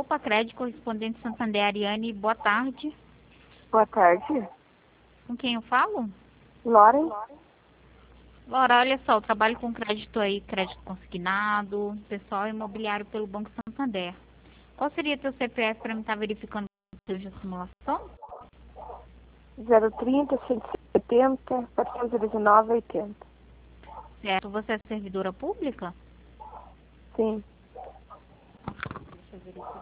Opa, Crédito, correspondente Santander, Ariane, boa tarde. Boa tarde. Com quem eu falo? Loren? Laura, olha só, eu trabalho com crédito aí, crédito consignado, pessoal imobiliário pelo Banco Santander. Qual seria teu CPF para me estar verificando o seu de simulação? 030 170 419 80. Certo, você é servidora pública? Sim. Deixa eu verificar.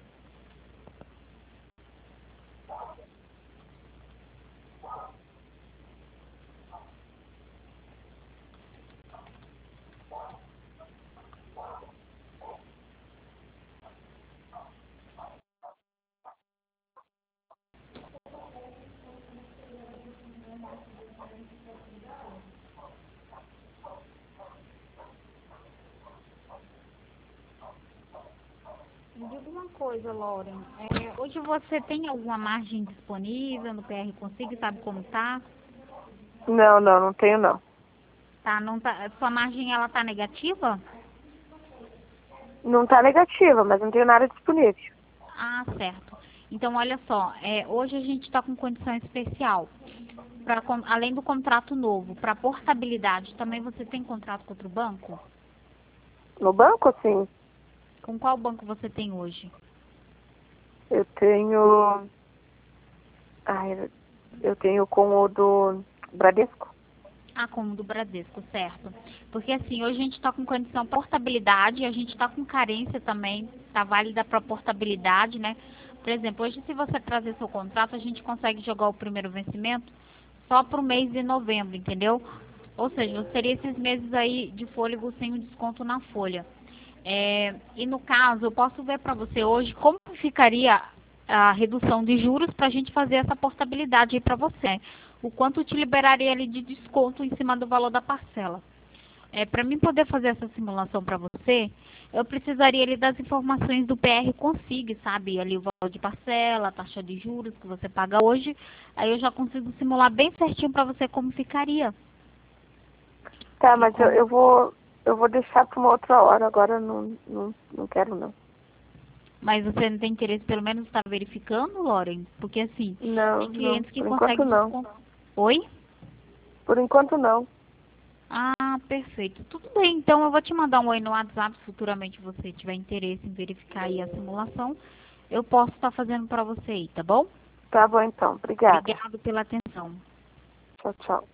Me diga uma coisa, Lauren. Hoje você tem alguma margem disponível no PR Consigo? Sabe como tá? Não tenho não. Tá, não tá. Sua margem ela tá negativa? Não tá negativa, mas não tenho nada disponível. Ah, certo. Então, olha só, hoje a gente está com condição especial. Além do contrato novo, para portabilidade, também você tem contrato com outro banco? No banco, sim. Com qual banco você tem hoje? Eu tenho... eu tenho com o do Bradesco. Ah, como do Bradesco, certo. Porque assim, hoje a gente está com condição portabilidade, a gente está com carência também, está válida para portabilidade, né? Por exemplo, hoje se você trazer seu contrato, a gente consegue jogar o primeiro vencimento só para o mês de novembro, entendeu? Ou seja, seria esses meses aí de fôlego sem o desconto na folha. E no caso, eu posso ver para você hoje como ficaria a redução de juros para a gente fazer essa portabilidade aí para você. O quanto te liberaria ali de desconto em cima do valor da parcela. Para mim poder fazer essa simulação para você, eu precisaria ali das informações do PR Consigue, sabe? Ali o valor de parcela, a taxa de juros que você paga hoje. Aí eu já consigo simular bem certinho para você como ficaria. Tá, mas eu vou deixar para uma outra hora. Agora não quero não. Mas você não tem interesse, pelo menos, estar verificando, Lauren? Porque, assim, tem Não. clientes que Por enquanto conseguem não. desconto. Oi? Por enquanto não. Ah, perfeito. Tudo bem, então eu vou te mandar um oi no WhatsApp. Se futuramente você tiver interesse em verificar aí a simulação, eu posso estar fazendo para você aí, tá bom? Tá bom então. Obrigada. Obrigado pela atenção. Tchau, tchau.